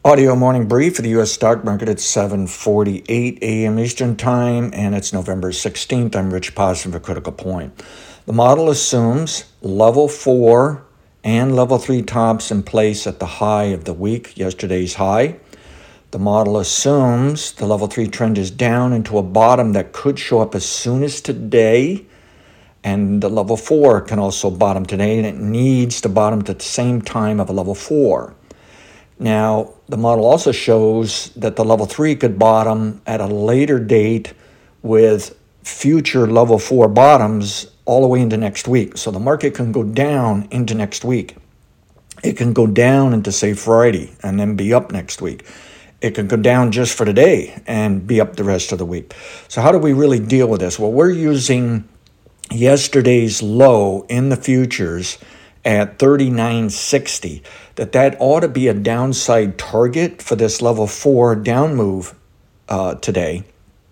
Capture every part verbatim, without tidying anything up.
Audio morning brief for the U S stock market at seven forty-eight a.m. Eastern Time, and it's November sixteenth. I'm Rich Poston for Critical Point. The model assumes level four and level three tops in place at the high of the week, yesterday's high. The model assumes the level three trend is down into a bottom that could show up as soon as today, and the level four can also bottom today, and it needs to bottom at the same time of a level four. Now, the model also shows that the level three could bottom at a later date with future level four bottoms all the way into next week. So the market can go down into next week. It can go down into, say, Friday and then be up next week. It can go down just for today and be up the rest of the week. So how do we really deal with this? Well, we're using yesterday's low in the futures at thirty-nine sixty, that that ought to be a downside target for this level four down move uh, today.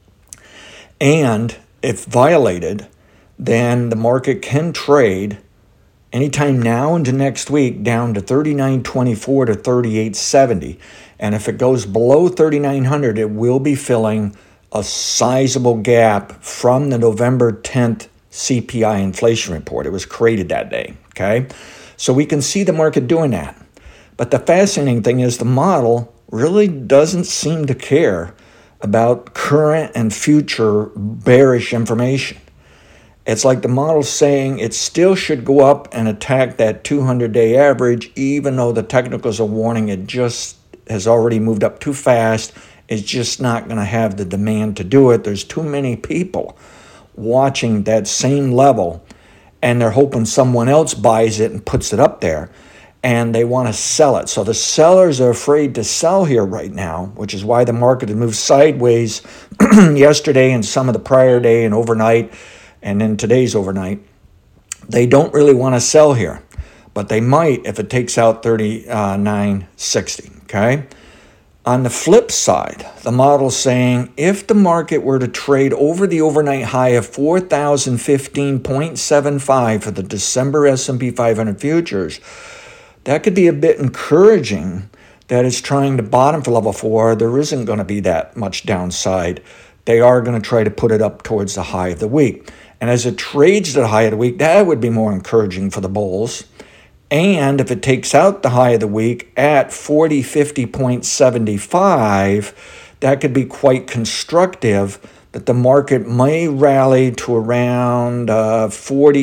And if violated, then the market can trade anytime now into next week down to thirty-nine twenty-four to thirty-eight seventy. And if it goes below thirty-nine hundred, it will be filling a sizable gap from the November tenth C P I inflation report. It was created that day, okay? So we can see the market doing that. But the fascinating thing is the model really doesn't seem to care about current and future bearish information. It's like the model's saying it still should go up and attack that two hundred day average, even though the technicals are warning it just has already moved up too fast. It's just not going to have the demand to do it. There's too many people watching that same level, and they're hoping someone else buys it and puts it up there, and they want to sell it. So the sellers are afraid to sell here right now, which is why the market has moved sideways yesterday and some of the prior day and overnight, and then today's overnight. They don't really want to sell here, but they might if it takes out thirty-nine sixty, okay? On the flip side, the model's saying if the market were to trade over the overnight high of four thousand fifteen point seven five for the December S and P five hundred futures, that could be a bit encouraging that it's trying to bottom for level four. There isn't going to be that much downside. They are going to try to put it up towards the high of the week. And as it trades to the high of the week, that would be more encouraging for the bulls. And if it takes out the high of the week at forty fifty point seven five, that could be quite constructive, that the market may rally to around uh, forty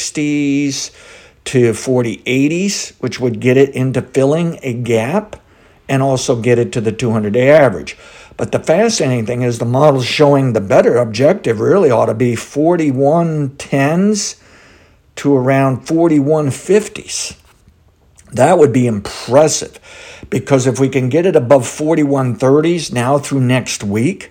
sixties to forty eighties, which would get it into filling a gap and also get it to the two hundred day average. But the fascinating thing is the model's showing the better objective really ought to be forty-one tens to around forty-one fifties. That would be impressive, because if we can get it above forty-one thirties now through next week,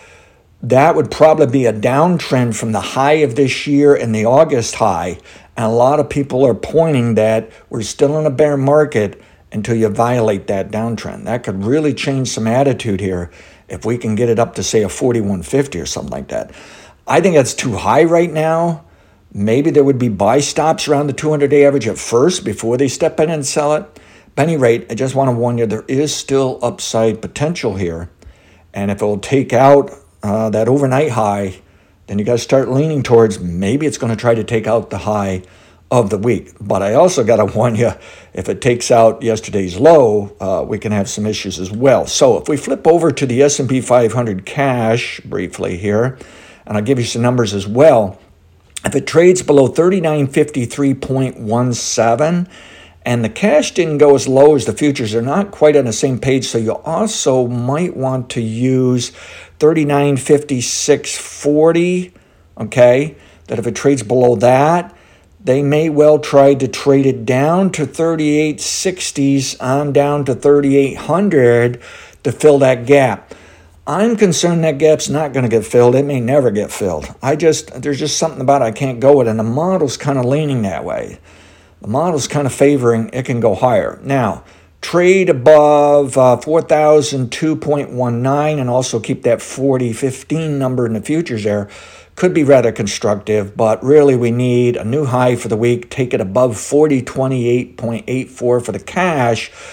that would probably be a downtrend from the high of this year and the August high. And a lot of people are pointing that we're still in a bear market until you violate that downtrend. That could really change some attitude here if we can get it up to, say, a forty-one fifty or something like that. I think that's too high right now. Maybe there would be buy stops around the two hundred day average at first before they step in and sell it. But at any rate, I just want to warn you, there is still upside potential here. And if it will take out uh, that overnight high, then you got to start leaning towards maybe it's going to try to take out the high of the week. But I also got to warn you, if it takes out yesterday's low, uh, we can have some issues as well. So if we flip over to the S and P five hundred cash briefly here, and I'll give you some numbers as well. If it trades below thirty-nine fifty-three point one seven, and the cash didn't go as low as the futures, they're not quite on the same page, so you also might want to use thirty-nine fifty-six forty, okay? That if it trades below that, they may well try to trade it down to thirty-eight sixties on down to thirty-eight hundred to fill that gap. I'm concerned that gap's not going to get filled. It may never get filled. I just, there's just something about it I can't go with, and the model's kind of leaning that way. The model's kind of favoring it can go higher. Now, trade above uh, four thousand two point one nine and also keep that forty fifteen number in the futures there could be rather constructive, but really we need a new high for the week, take it above forty twenty-eight point eight four for the cash.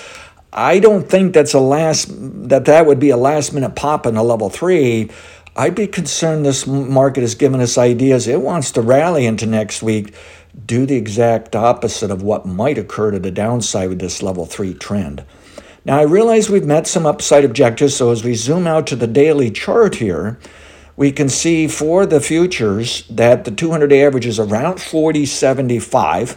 I don't think that's a last that that would be a last minute pop in a level three. I'd be concerned this market has given us ideas. It wants to rally into next week, do the exact opposite of what might occur to the downside with this level three trend. Now, I realize we've met some upside objectives, so as we zoom out to the daily chart here, we can see for the futures that the two hundred day average is around forty seventy-five.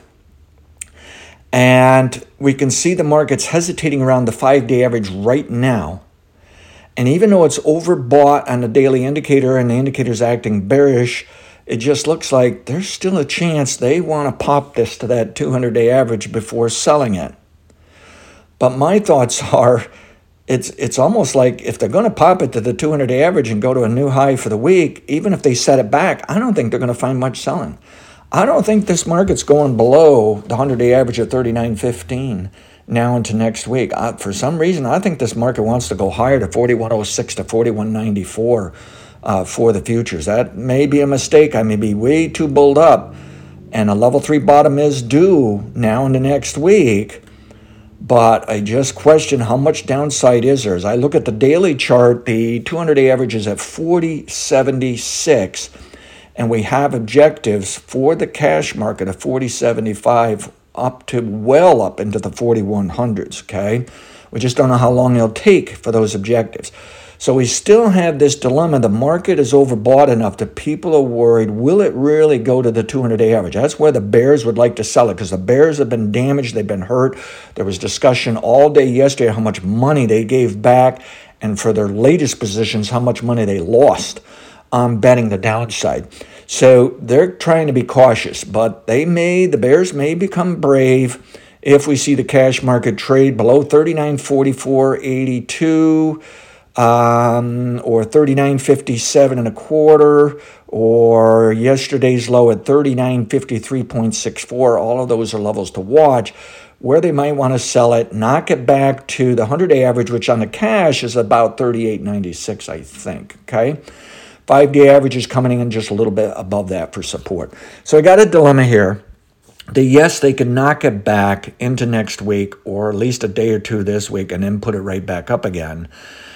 And we can see the market's hesitating around the five-day average right now. And even though it's overbought on the daily indicator and the indicator's acting bearish, it just looks like there's still a chance they want to pop this to that two hundred day average before selling it. But my thoughts are, it's it's almost like if they're going to pop it to the two hundred day average and go to a new high for the week, even if they set it back, I don't think they're going to find much selling. I don't think this market's going below the one hundred day average of thirty-nine fifteen now into next week. I, for some reason, I think this market wants to go higher to forty-one oh six to forty-one ninety-four uh, for the futures. That may be a mistake. I may be way too bulled up, and a level three bottom is due now into next week. But I just question how much downside is there. As I look at the daily chart, the two hundred day average is at forty seventy-six, and we have objectives for the cash market of forty seventy-five up to well up into the forty-one hundreds, okay? We just don't know how long it'll take for those objectives. So we still have this dilemma. The market is overbought enough that people are worried, will it really go to the two hundred day average? That's where the bears would like to sell it, because the bears have been damaged, they've been hurt. There was discussion all day yesterday how much money they gave back, and for their latest positions, how much money they lost on betting the downside. So they're trying to be cautious, but they may, the bears may become brave if we see the cash market trade below thirty-nine forty-four eighty-two, um, or thirty-nine fifty-seven and a quarter, or yesterday's low at thirty-nine fifty-three point six four. All of those are levels to watch where they might want to sell it, knock it back to the one hundred day average, which on the cash is about thirty-eight ninety-six, I think, okay? Five-day average is coming in just a little bit above that for support. So I got a dilemma here. The yes, they can knock it back into next week, or at least a day or two this week, and then put it right back up again.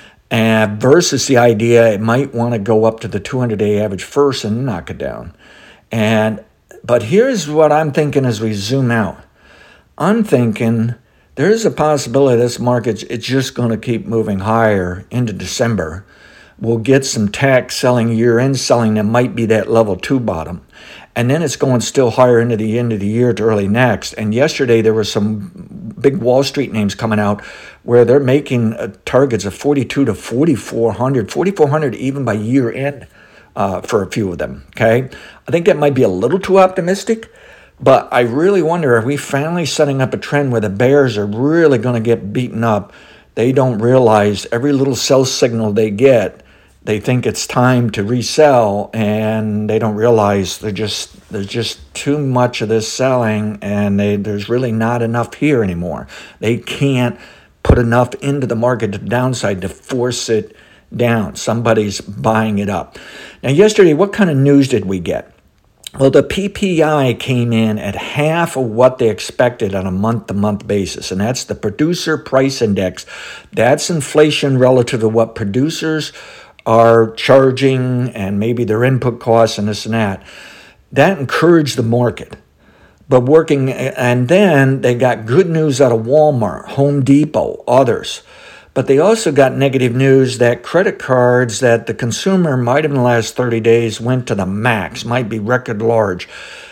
And versus the idea it might want to go up to the two hundred day average first and knock it down. And but here's what I'm thinking as we zoom out. I'm thinking there's a possibility this market it's just going to keep moving higher into December. We'll get some tax selling, year-end selling that might be that level two bottom. And then it's going still higher into the end of the year to early next. And yesterday there were some big Wall Street names coming out where they're making uh, targets of forty-two to forty-four hundred, forty-four hundred even by year end uh, for a few of them, okay? I think that might be a little too optimistic, but I really wonder, are we finally setting up a trend where the bears are really going to get beaten up? They don't realize every little sell signal they get, they think it's time to resell, and they don't realize they're just there's just too much of this selling, and they, there's really not enough here anymore. They can't put enough into the market to downside to force it down. Somebody's buying it up. Now, yesterday, what kind of news did we get? Well, the P P I came in at half of what they expected on a month-to-month basis, and that's the Producer Price Index. That's inflation relative to what producers are charging and maybe their input costs and this and that. That encouraged the market. But working, and then they got good news out of Walmart, Home Depot, others. But they also got negative news that credit cards that the consumer might have in the last thirty days went to the max, might be record large.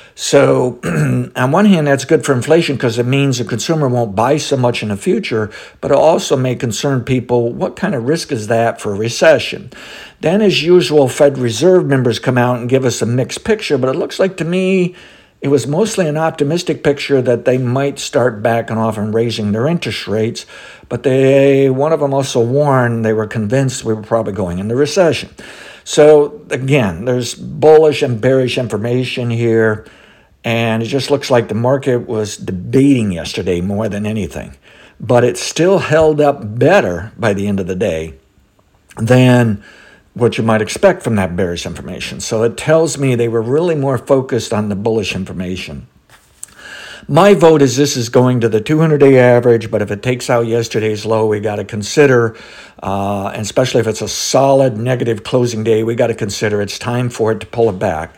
So on one hand, that's good for inflation because it means the consumer won't buy so much in the future, but it also may concern people, what kind of risk is that for a recession? Then, as usual, Fed Reserve members come out and give us a mixed picture, but it looks like to me it was mostly an optimistic picture that they might start backing off and raising their interest rates, but they one of them also warned they were convinced we were probably going into recession. So again, there's bullish and bearish information here. And it just looks like the market was debating yesterday more than anything. But it still held up better by the end of the day than what you might expect from that bearish information. So it tells me they were really more focused on the bullish information. My vote is this is going to the two hundred day average, but if it takes out yesterday's low, we got to consider, uh, and especially if it's a solid negative closing day, we got to consider it's time for it to pull it back.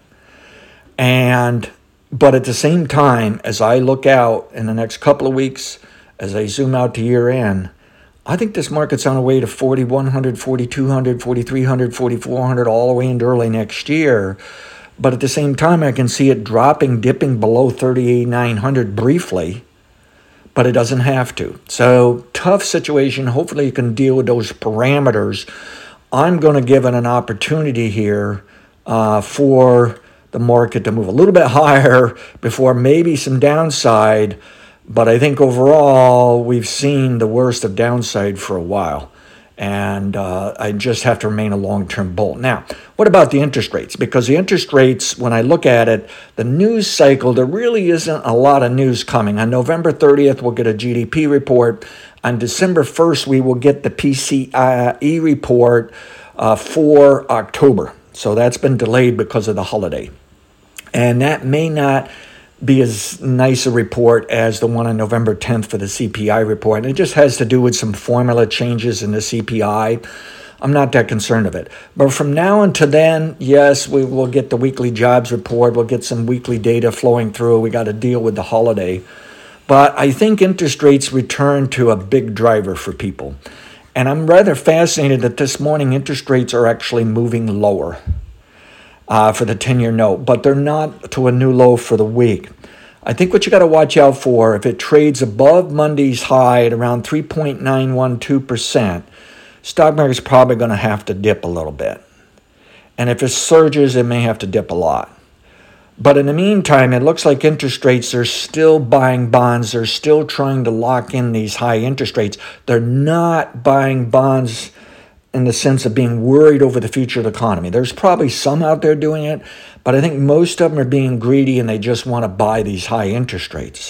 And but at the same time, as I look out in the next couple of weeks, as I zoom out to year end, I think this market's on the way to forty-one hundred, forty-two hundred, forty-three hundred, forty-four hundred, all the way into early next year. But at the same time, I can see it dropping, dipping below thirty-eight nine hundred briefly, but it doesn't have to. So tough situation. Hopefully you can deal with those parameters. I'm going to give it an opportunity here uh, for the market to move a little bit higher before maybe some downside. But I think overall, we've seen the worst of downside for a while. And uh, I just have to remain a long-term bull. Now, what about the interest rates? Because the interest rates, when I look at it, the news cycle, there really isn't a lot of news coming. On November thirtieth, we'll get a G D P report. On December first, we will get the P C E report uh, for October. So that's been delayed because of the holiday. And that may not be as nice a report as the one on November tenth for the C P I report. And it just has to do with some formula changes in the C P I. I'm not that concerned of it. But from now until then, yes, we will get the weekly jobs report. We'll get some weekly data flowing through. We got to deal with the holiday. But I think interest rates return to a big driver for people. And I'm rather fascinated that this morning interest rates are actually moving lower. Uh, for the ten-year note, but they're not to a new low for the week. I think what you got to watch out for, if it trades above Monday's high at around three point nine one two percent, stock market's probably going to have to dip a little bit. And if it surges, it may have to dip a lot. But in the meantime, it looks like interest rates are still buying bonds. They're still trying to lock in these high interest rates. They're not buying bonds in the sense of being worried over the future of the economy. There's probably some out there doing it, but I think most of them are being greedy and they just want to buy these high interest rates.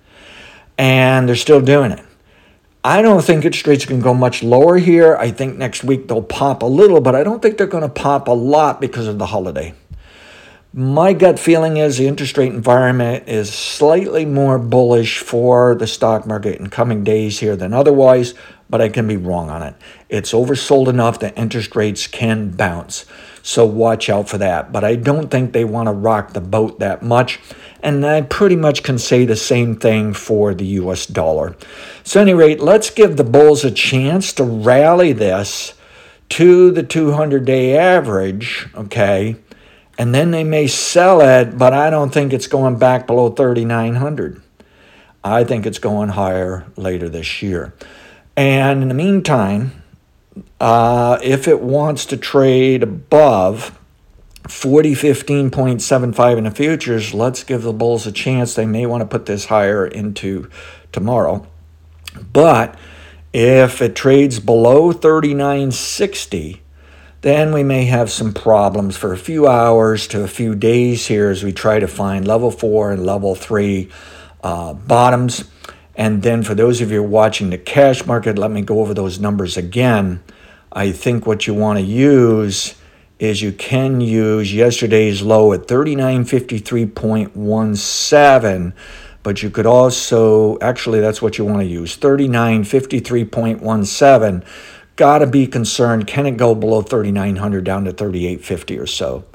And they're still doing it. I don't think interest rates can go much lower here. I think next week they'll pop a little, but I don't think they're going to pop a lot because of the holiday. My gut feeling is the interest rate environment is slightly more bullish for the stock market in coming days here than otherwise, but I can be wrong on it. It's oversold enough that interest rates can bounce. So watch out for that. But I don't think they want to rock the boat that much. And I pretty much can say the same thing for the U S dollar. So at any rate, let's give the bulls a chance to rally this to the two hundred day average, okay? And then they may sell it, but I don't think it's going back below thirty-nine hundred. I think it's going higher later this year. And in the meantime, uh, if it wants to trade above forty fifteen point seven five in the futures, let's give the bulls a chance. They may want to put this higher into tomorrow. But if it trades below thirty-nine sixty, then we may have some problems for a few hours to a few days here as we try to find level four and level three uh, bottoms. And then for those of you watching the cash market, let me go over those numbers again. I think what you want to use is you can use yesterday's low at thirty-nine fifty-three point one seven, but you could also, actually that's what you want to use, thirty-nine fifty-three point one seven. Got to be concerned, can it go below thirty-nine hundred down to thirty-eight fifty or so?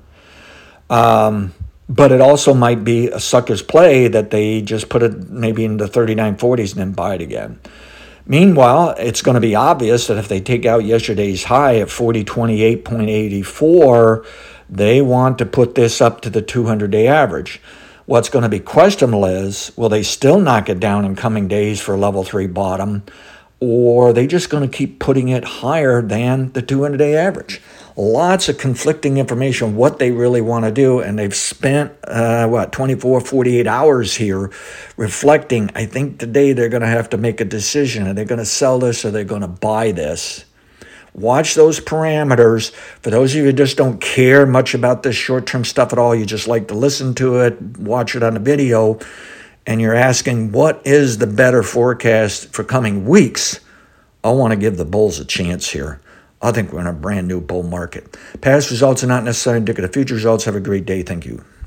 Um, but it also might be a sucker's play that they just put it maybe in the thirty-nine forties and then buy it again. Meanwhile, it's going to be obvious that if they take out yesterday's high at forty twenty-eight point eight four, they want to put this up to the two hundred day average. What's going to be questionable is, will they still knock it down in coming days for level three bottom? Or are they just going to keep putting it higher than the two hundred day average? Lots of conflicting information, what they really want to do, and they've spent, uh, what, twenty-four, forty-eight hours here reflecting. I think today they're going to have to make a decision. Are they going to sell this or are they going to buy this? Watch those parameters. For those of you who just don't care much about this short-term stuff at all, you just like to listen to it, watch it on a video, and you're asking, what is the better forecast for coming weeks? I want to give the bulls a chance here. I think we're in a brand new bull market. Past results are not necessarily indicative of future results. Have a great day. Thank you.